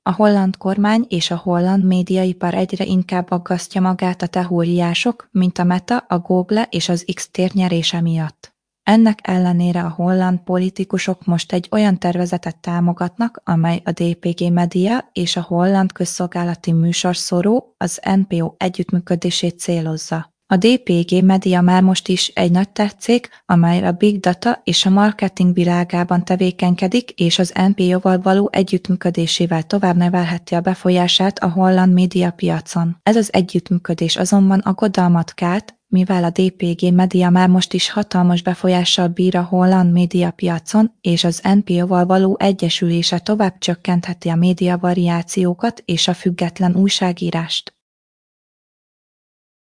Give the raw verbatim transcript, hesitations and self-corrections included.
A holland kormány és a holland médiaipar egyre inkább aggasztja magát a teóriások, mint a Meta, a Google és az X térnyerése miatt. Ennek ellenére a holland politikusok most egy olyan tervezetet támogatnak, amely a dé pé gé Media és a holland közszolgálati műsorszóró, az en pé o együttműködését célozza. A dé pé gé Media már most is egy nagy tech-cég, amely a big data és a marketing világában tevékenykedik, és az en pé o-val való együttműködésével tovább növelheti a befolyását a holland médiapiacon. Ez az együttműködés azonban aggodalmat kelt, mivel a dé pé gé Media már most is hatalmas befolyással bír a holland médiapiacon, és az en pé o-val való egyesülése tovább csökkentheti a médiavariációkat és a független újságírást.